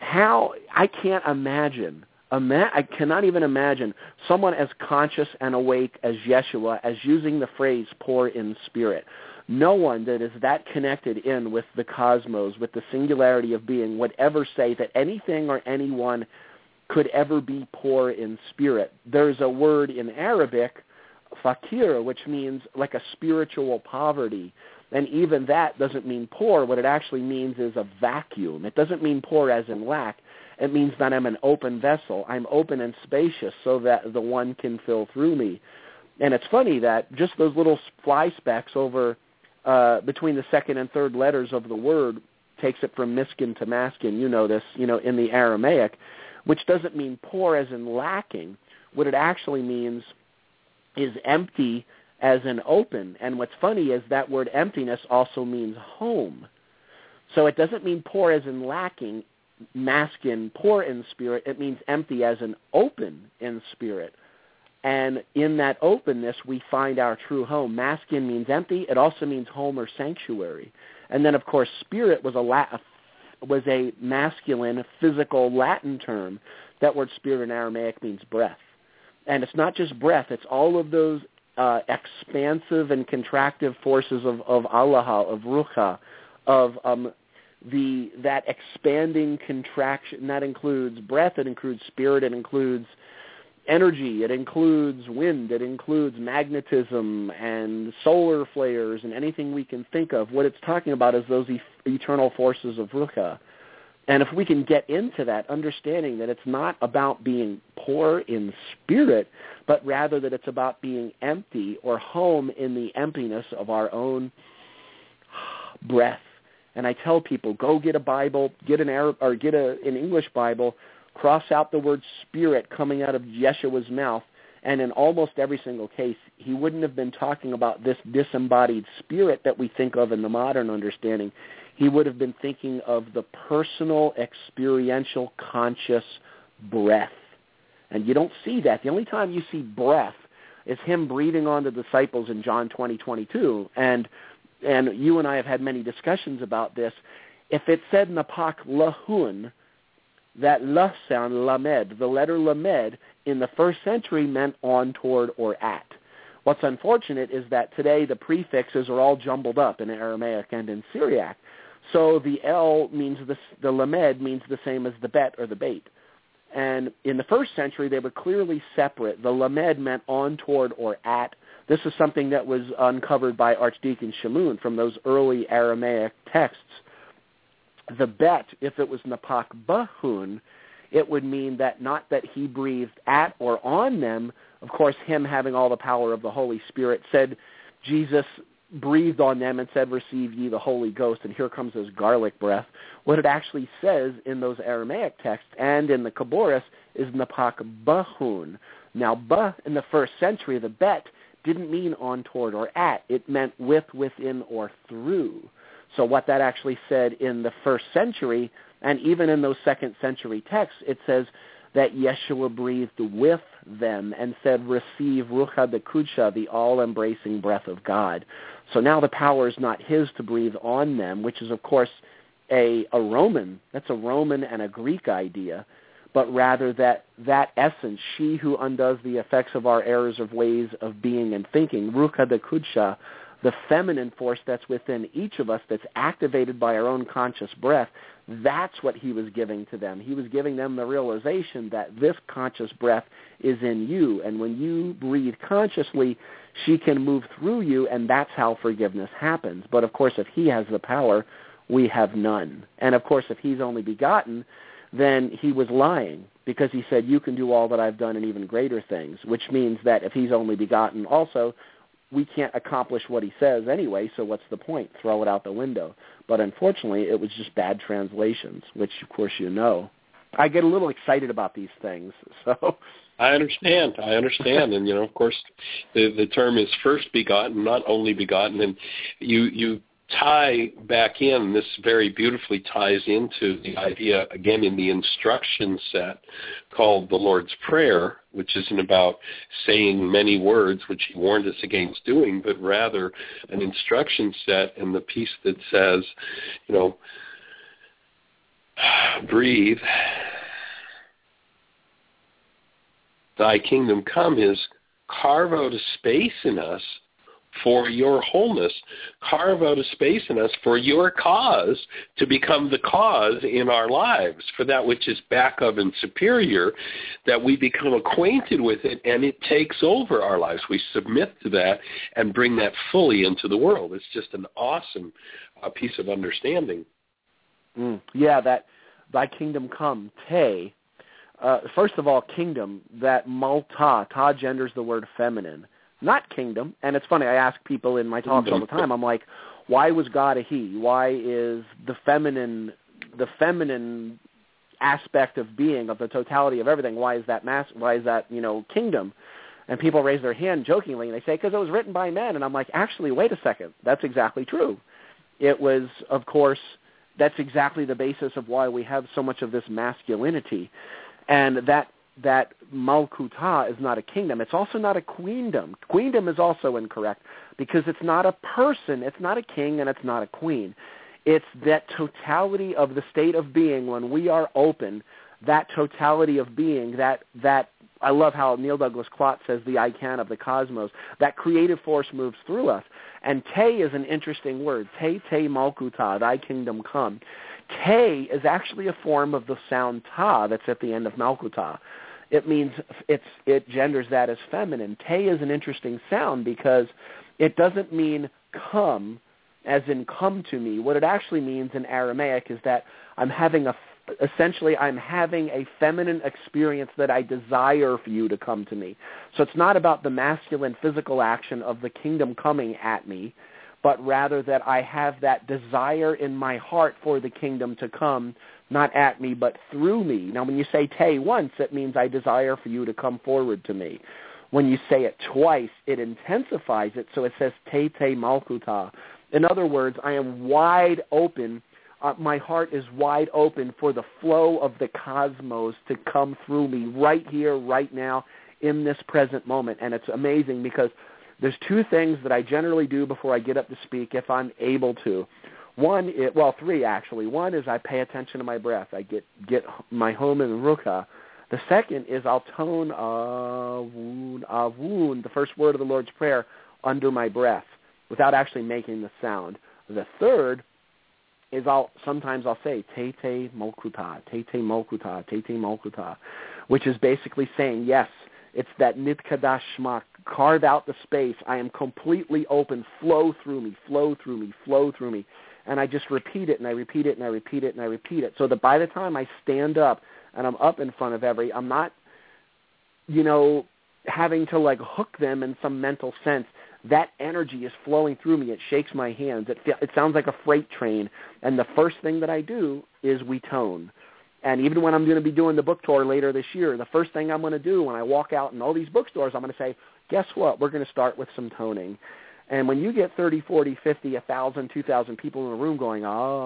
F: I can't imagine, I cannot even imagine someone as conscious and awake as Yeshua as using the phrase poor in spirit. No one that is that connected in with the cosmos, with the singularity of being, would ever say that anything or anyone could ever be poor in spirit. There's a word in Arabic, fakir, which means like a spiritual poverty. And even that doesn't mean poor. What it actually means is a vacuum. It doesn't mean poor as in lack. It means that I'm an open vessel. I'm open and spacious so that the one can fill through me. And it's funny that just those little fly specks over between the second and third letters of the word takes it from miskin to maskin. You know this, in the Aramaic, which doesn't mean poor as in lacking. What it actually means is empty as in open. And what's funny is that word emptiness also means home. So it doesn't mean poor as in lacking, maskin, poor in spirit. It means empty as in open in spirit. And in that openness, we find our true home. Maskin means empty. It also means home or sanctuary. And then, of course, spirit was a masculine, physical Latin term. That word spirit in Aramaic means breath. And it's not just breath. It's all of those expansive and contractive forces of Allah, of Ruha, of that expanding contraction. That includes breath, it includes spirit, it includes energy, it includes wind, it includes magnetism and solar flares and anything we can think of. What it's talking about is those eternal forces of Ruha. And if we can get into that, understanding that it's not about being poor in spirit, but rather that it's about being empty or home in the emptiness of our own breath. And I tell people, go get a Bible, get an English Bible, cross out the word spirit coming out of Yeshua's mouth, and in almost every single case, he wouldn't have been talking about this disembodied spirit that we think of in the modern understanding. He would have been thinking of the personal, experiential, conscious breath. And you don't see that. The only time you see breath is him breathing on the disciples in John 20:22. And and you and I have had many discussions about this, if it said napak lahun, that la sound, lamed, the letter lamed, in the first century meant on, toward, or at. What's unfortunate is that today the prefixes are all jumbled up in Aramaic and in Syriac. So the L means the lamed means the same as the bet or the bait. And in the first century, they were clearly separate. The lamed meant on, toward, or at. This is something that was uncovered by Archdeacon Shamoun from those early Aramaic texts. The bet, if it was napak bahun, it would mean that not that he breathed at or on them. Of course, him having all the power of the Holy Spirit said, Jesus breathed on them and said, receive ye the Holy Ghost, and here comes this garlic breath. What it actually says in those Aramaic texts and in the Kabbalah is napak bahun. Now, bah in the first century, the bet, didn't mean on, toward, or at. It meant with, within, or through. So what that actually said in the first century, and even in those second century texts, it says that Yeshua breathed with them and said, receive Ruach HaKodesh, the all-embracing breath of God. So now the power is not his to breathe on them, which is, of course, a Roman. That's a Roman and a Greek idea, but rather that essence, she who undoes the effects of our errors of ways of being and thinking, Ruach HaKodesh, the feminine force that's within each of us that's activated by our own conscious breath, that's what he was giving to them. He was giving them the realization that this conscious breath is in you, and when you breathe consciously, she can move through you, and that's how forgiveness happens. But, of course, if he has the power, we have none. And, of course, if he's only begotten, then he was lying, because he said, you can do all that I've done and even greater things, which means that if he's only begotten also, we can't accomplish what he says anyway, so what's the point? Throw it out the window. But unfortunately, it was just bad translations, which, of course, you know. I get a little excited about these things, so...
E: I understand. And, of course, the term is first begotten, not only begotten. And you tie back in, this very beautifully ties into the idea, again, in the instruction set called the Lord's Prayer, which isn't about saying many words, which he warned us against doing, but rather an instruction set in the piece that says, breathe, thy kingdom come, is carve out a space in us for your wholeness. Carve out a space in us for your cause to become the cause in our lives, for that which is back of and superior, that we become acquainted with it and it takes over our lives. We submit to that and bring that fully into the world. It's just an awesome piece of understanding.
F: Yeah, that thy kingdom come, te. First of all, kingdom, that malta, ta genders the word feminine, not kingdom. And it's funny, I ask people in my talks all the time, I'm like, why was God a he? Why is the feminine aspect of being, of the totality of everything, why is that kingdom? And people raise their hand jokingly, and they say, because it was written by men. And I'm like, actually, wait a second, that's exactly true. It was, of course, that's exactly the basis of why we have so much of this masculinity. And that Malkuta is not a kingdom. It's also not a queendom. Queendom is also incorrect because it's not a person, it's not a king, and it's not a queen. It's that totality of the state of being when we are open, that totality of being, that I love how Neil Douglas Klotz says the I can of the cosmos, that creative force moves through us. And te is an interesting word. Te Malkuta, thy kingdom come. Te is actually a form of the sound ta that's at the end of Malkuta. It means it genders that as feminine. Te is an interesting sound because it doesn't mean come as in come to me. What it actually means in Aramaic is that I'm having a feminine experience that I desire for you to come to me. So it's not about the masculine physical action of the kingdom coming at me, but rather that I have that desire in my heart for the kingdom to come, not at me, but through me. Now, when you say te once, it means I desire for you to come forward to me. When you say it twice, it intensifies it, so it says te malkuta. In other words, I am wide open. My heart is wide open for the flow of the cosmos to come through me right here, right now, in this present moment. And it's amazing because There's two things that I generally do before I get up to speak if I'm able to. Three actually. One is I pay attention to my breath. I get my home in Ruka. The second is I'll tone avun, the first word of the Lord's Prayer, under my breath without actually making the sound. The third is sometimes I'll say Tete Mokuta, Tete Mokuta, Tete Mokuta, which is basically saying, yes, it's that Nitkadash Shma, carve out the space. I am completely open. Flow through me, flow through me, flow through me. And I just repeat it, and I repeat it, and I repeat it, and I repeat it. So that by the time I stand up and I'm up in front of I'm not, having to like hook them in some mental sense. That energy is flowing through me. It shakes my hands. It sounds like a freight train. And the first thing that I do is we tone. And even when I'm going to be doing the book tour later this year, the first thing I'm going to do when I walk out in all these bookstores, I'm going to say, guess what? We're going to start with some toning. And when you get 30, 40, 50, 1,000, 2,000 people in a room going,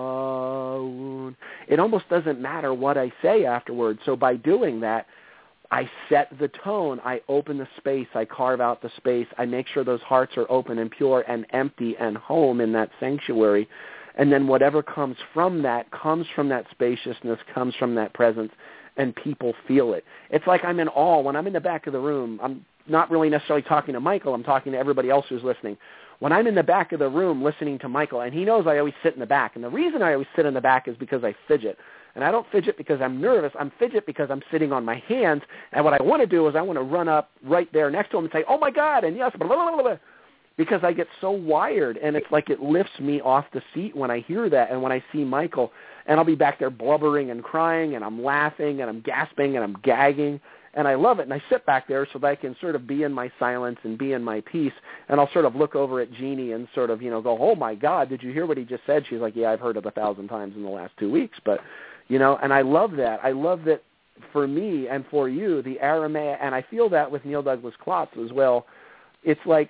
F: oh, it almost doesn't matter what I say afterwards. So by doing that, I set the tone. I open the space. I carve out the space. I make sure those hearts are open and pure and empty and home in that sanctuary. And then whatever comes from that spaciousness, comes from that presence, and people feel it. It's like I'm in awe. When I'm in the back of the room, I'm not really necessarily talking to Michael. I'm talking to everybody else who's listening. When I'm in the back of the room listening to Michael, and he knows I always sit in the back, and the reason I always sit in the back is because I fidget. And I don't fidget because I'm nervous. I'm fidget because I'm sitting on my hands, and what I want to do is I want to run up right there next to him and say, oh, my God, and yes, blah, blah, blah, blah, because I get so wired, and it's like it lifts me off the seat when I hear that and when I see Michael, and I'll be back there blubbering and crying, and I'm laughing, and I'm gasping, and I'm gagging, and I love it, and I sit back there so that I can sort of be in my silence and be in my peace, and I'll sort of look over at Jeannie and sort of, go, oh, my God, did you hear what he just said? She's like, yeah, I've heard it 1,000 times in the last 2 weeks, but, and I love that. I love that for me and for you, the Aramaic, and I feel that with Neil Douglas Klotz as well. It's like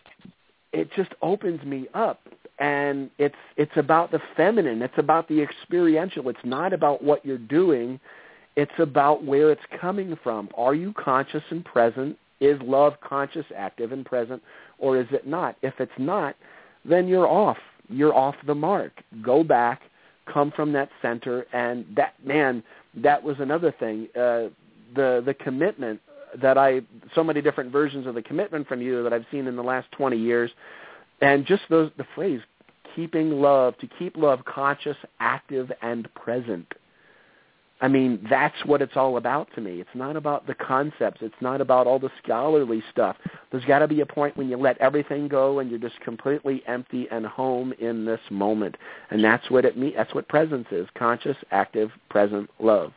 F: it just opens me up, and it's about the feminine. It's about the experiential. It's not about what you're doing. It's about where it's coming from. Are you conscious and present? Is love conscious, active, and present, or is it not? If it's not, then you're off. You're off the mark. Go back, come from that center, and that was another thing. The commitment that so many different versions of the commitment from you that I've seen in the last 20 years, and just the phrase, keeping love, to keep love conscious, active, and present. I mean, that's what it's all about to me. It's not about the concepts. It's not about all the scholarly stuff. There's got to be a point when you let everything go and you're just completely empty and home in this moment. And that's what it means. That's what presence is: conscious, active, present love.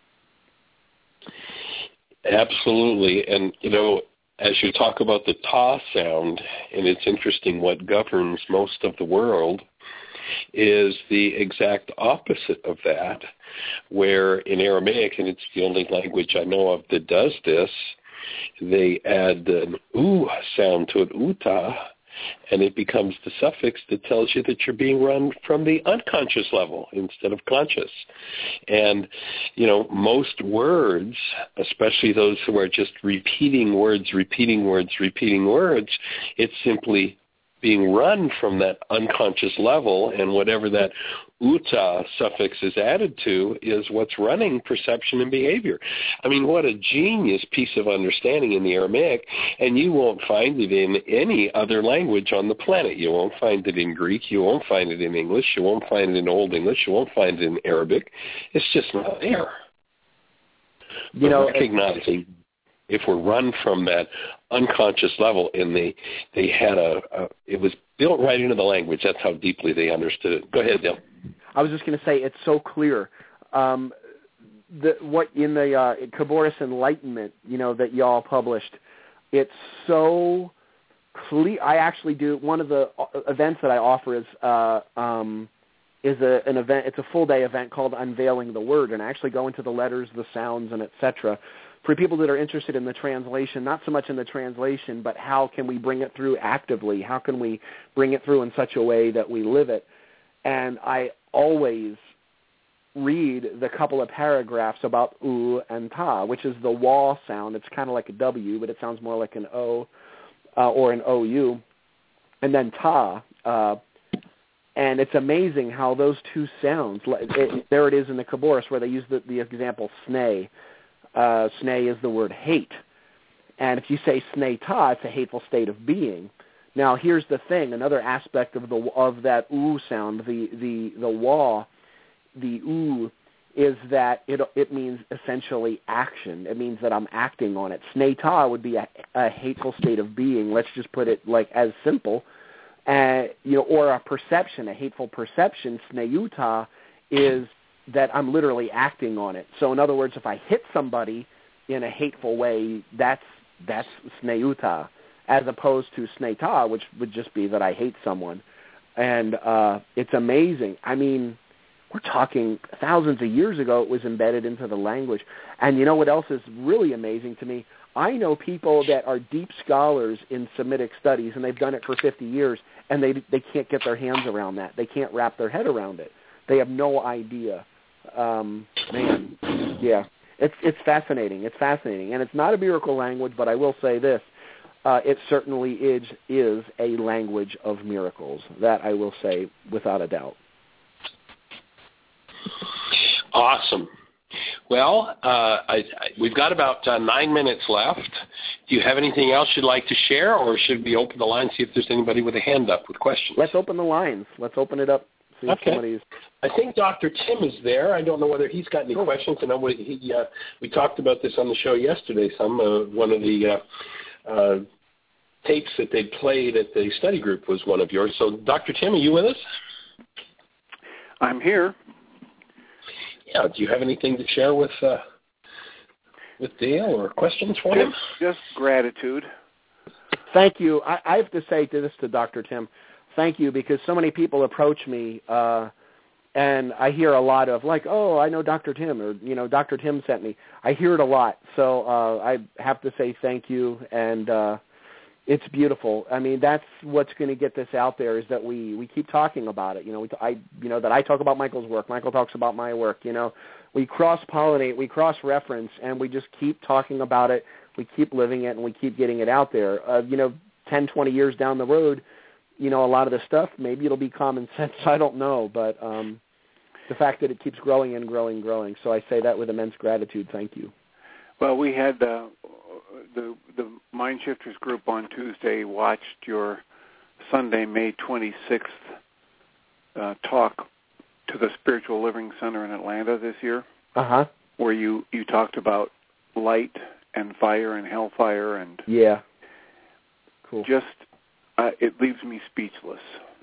E: Absolutely. And, as you talk about the ta sound, and it's interesting, what governs most of the world is the exact opposite of that, where in Aramaic, and it's the only language I know of that does this, they add an u sound to it, uta, and it becomes the suffix that tells you that you're being run from the unconscious level instead of conscious. And, most words, especially those who are just repeating words, it's simply being run from that unconscious level, and whatever that uta suffix is added to is what's running perception and behavior. I mean, what a genius piece of understanding in the Aramaic, and you won't find it in any other language on the planet. You won't find it in Greek. You won't find it in English. You won't find it in Old English. You won't find it in Arabic. It's just not there. Recognizing if we're run from that unconscious level, and they had it was built right into the language. That's how deeply they understood it. Go ahead, Dale.
F: I was just going to say, it's so clear. What in the Kabbalistic Enlightenment, that y'all published, it's so clear. I actually do, one of the events that I offer is an event. It's a full-day event called Unveiling the Word, and I actually go into the letters, the sounds, and et cetera, for people that are interested in the translation, not so much in the translation, but how can we bring it through actively? How can we bring it through in such a way that we live it? And I always read the couple of paragraphs about u and ta, which is the wa sound. It's kind of like a W, but it sounds more like an O. or an OU, and then ta. And it's amazing how those two sounds, there it is in the Khaboris where they use the example sneh. Sneh is the word hate. And if you say sneh ta, it's a hateful state of being. Now, here's the thing, another aspect of that oo sound, the wah, the oo, is that it means essentially action. It means that I'm acting on it. Sneh ta would be a hateful state of being. Let's just put it like as simple. Or a perception, a hateful perception. Sneyuta is that I'm literally acting on it. So in other words, if I hit somebody in a hateful way, that's sneyuta, as opposed to sneta, which would just be that I hate someone. And it's amazing. I mean, we're talking thousands of years ago it was embedded into the language. And you know what else is really amazing to me? I know people that are deep scholars in Semitic studies, and they've done it for 50 years, and they can't get their hands around that. They can't wrap their head around it. They have no idea. It's fascinating. It's fascinating. And it's not a miracle language, but I will say this. It certainly is a language of miracles. That I will say without a doubt.
E: Awesome. Well, we've got about 9 minutes left. Do you have anything else you'd like to share, or should we open the line, see if there's anybody with a hand up with questions?
F: Let's open the lines. Let's open it up. See if somebody's...
E: I think Dr. Tim is there. I don't know whether he's got any questions. I know we talked about this on the show yesterday. One of the tapes that they played at the study group was one of yours. So, Dr. Tim, are you with us?
G: I'm here.
E: Yeah, do you have anything to share with Dale or questions for him?
G: Just gratitude.
F: Thank you. I have to say this to Dr. Tim. Thank you, because so many people approach me, and I hear a lot of like, oh, I know Dr. Tim, or, Dr. Tim sent me. I hear it a lot. So I have to say thank you, and it's beautiful. I mean, that's what's going to get this out there, is that we keep talking about it. That I talk about Michael's work. Michael talks about my work. We cross-pollinate, we cross-reference, and we just keep talking about it. We keep living it, and we keep getting it out there. 10, 20 years down the road, a lot of the stuff, maybe it'll be common sense. I don't know, but the fact that it keeps growing and growing and growing. So I say that with immense gratitude. Thank you.
G: Well, we had the Mind Shifters group on Tuesday watched your Sunday, May 26th talk to the Spiritual Living Center in Atlanta this year, where you talked about light and fire and hellfire, and
F: cool.
G: Just it leaves me speechless.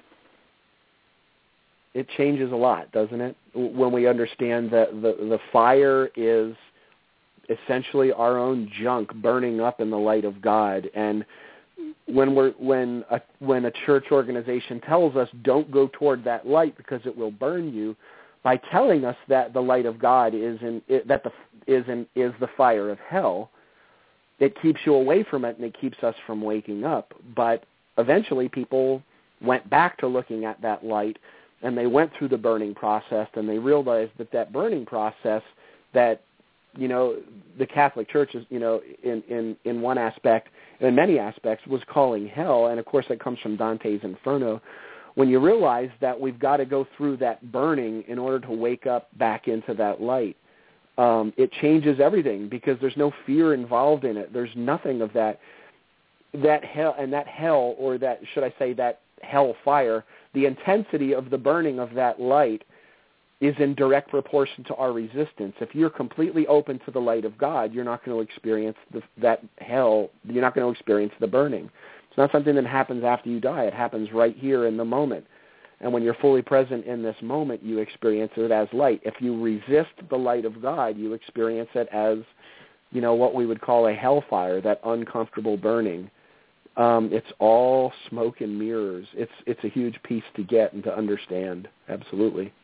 F: It changes a lot, doesn't it? When we understand that the fire is essentially our own junk burning up in the light of God, and when a church organization tells us don't go toward that light because it will burn you, by telling us that the light of God is the fire of hell, it keeps you away from it, and it keeps us from waking up. But eventually, people went back to looking at that light, and they went through the burning process, and they realized that burning process, that the Catholic Church is, in one aspect, in many aspects, was calling hell, and of course that comes from Dante's Inferno. When you realize that we've got to go through that burning in order to wake up back into that light, it changes everything, because there's no fear involved in it. There's nothing of that hell, and that hell, or that, should I say, that hell fire, the intensity of the burning of that light is in direct proportion to our resistance. If you're completely open to the light of God, you're not going to experience that hell. You're not going to experience the burning. It's not something that happens after you die. It happens right here in the moment. And when you're fully present in this moment, you experience it as light. If you resist the light of God, you experience it as, what we would call a hellfire, that uncomfortable burning. It's all smoke and mirrors. It's a huge piece to get and to understand. Absolutely.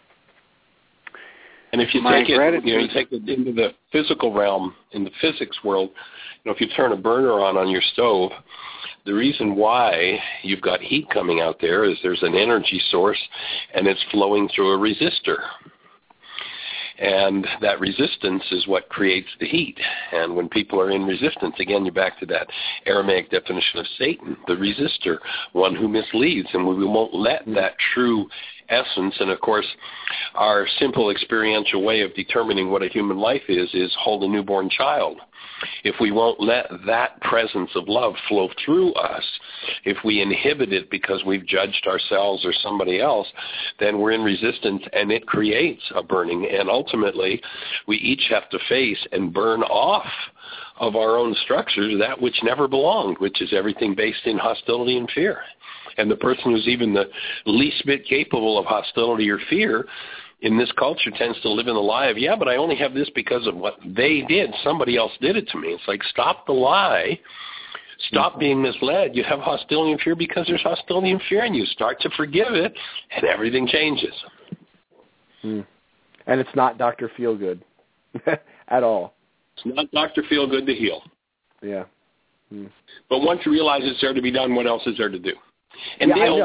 E: And if you take it into the physical realm, in the physics world, if you turn a burner on your stove, the reason why you've got heat coming out there is there's an energy source, and it's flowing through a resistor. And that resistance is what creates the heat. And when people are in resistance, again, you're back to that Aramaic definition of Satan, the resistor, one who misleads, and we won't let that true essence. And, of course, our simple experiential way of determining what a human life is hold a newborn child. If we won't let that presence of love flow through us, if we inhibit it because we've judged ourselves or somebody else, then we're in resistance, and it creates a burning. And ultimately, we each have to face and burn off of our own structures that which never belonged, which is everything based in hostility and fear. And the person who's even the least bit capable of hostility or fear in this culture tends to live in the lie of, yeah, but I only have this because of what they did. Somebody else did it to me. It's like, stop the lie. Stop being misled. You have hostility and fear because there's hostility and fear in you. Start to forgive it, and everything changes.
F: And it's not Dr. Feelgood at all.
E: It's not Dr. Feelgood to heal.
F: Yeah.
E: But once you realize it's there to be done, what else is there to do? And
F: yeah,
E: Dale,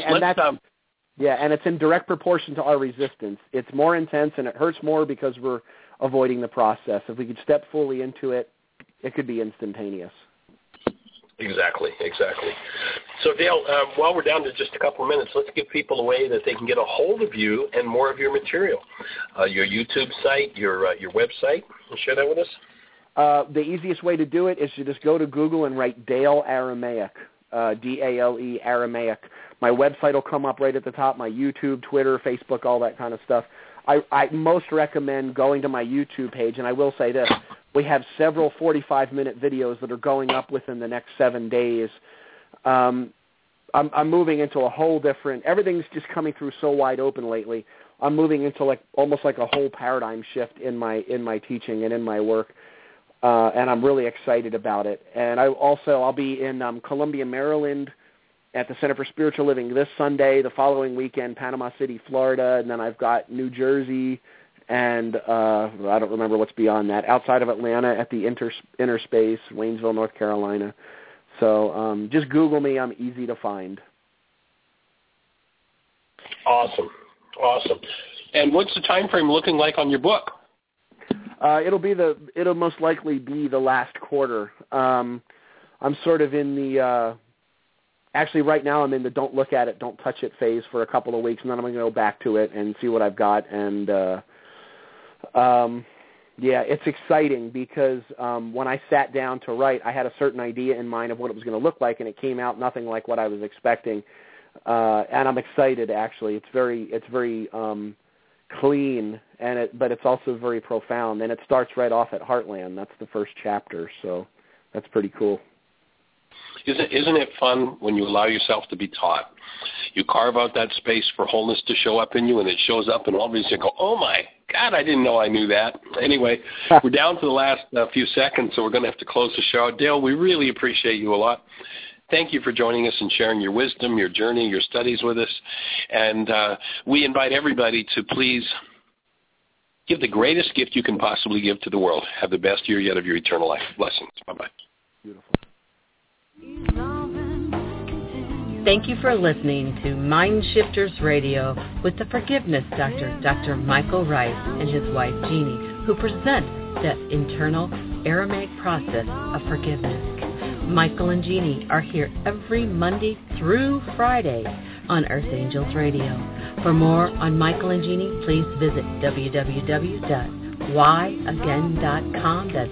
F: and it's in direct proportion to our resistance. It's more intense and it hurts more because we're avoiding the process. If we could step fully into it, it could be instantaneous.
E: Exactly. So, Dale, while we're down to just a couple of minutes, let's give people a way that they can get a hold of you and more of your material. Your YouTube site, your website. Can you share that with us?
F: The easiest way to do it is to just go to Google and write Dale Aramaic. DALE Aramaic. My website will come up right at the top, my YouTube, Twitter, Facebook, all that kind of stuff. I most recommend going to my YouTube page, and I will say this, we have several 45-minute videos that are going up within the next 7 days. I'm moving into a whole different, everything's just coming through so wide open lately. I'm moving into almost like a whole paradigm shift in my teaching and in my work. And I'm really excited about it. And I'll be in Columbia, Maryland at the Center for Spiritual Living this Sunday, the following weekend, Panama City, Florida, and then I've got New Jersey and I don't remember what's beyond that, outside of Atlanta at the Inner Space, Waynesville, North Carolina. So just Google me. I'm easy to find.
E: Awesome. And what's the time frame looking like on your book?
F: It'll most likely be the last quarter. I'm sort of in the actually right now I'm in the don't look at it, don't touch it phase for a couple of weeks, and then I'm going to go back to it and see what I've got. And it's exciting because when I sat down to write, I had a certain idea in mind of what it was going to look like, and it came out nothing like what I was expecting. And I'm excited. Actually, it's very clean, but it's also very profound, and it starts right off at Heartland. That's the first chapter, so that's pretty cool.
E: Isn't it fun when you allow yourself to be taught? You carve out that space for wholeness to show up in you, and it shows up, and all of a sudden you go, oh my God, I didn't know I knew that. Anyway, we're down to the last few seconds, so we're going to have to close the show. Dale, we really appreciate you a lot. Thank you for joining us and sharing your wisdom, your journey, your studies with us. And we invite everybody to please give the greatest gift you can possibly give to the world. Have the best year yet of your eternal life. Blessings. Bye-bye.
F: Beautiful.
B: Thank you for listening to Mind Shifters Radio with the Forgiveness Doctor, Dr. Michael Rice, and his wife, Jeannie, who present the internal Aramaic process of forgiveness. Michael and Jeannie are here every Monday through Friday on Earth Angels Radio. For more on Michael and Jeannie, please visit www.whyagain.com. That's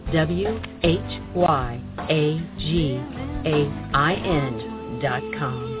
B: www.whyagain.com.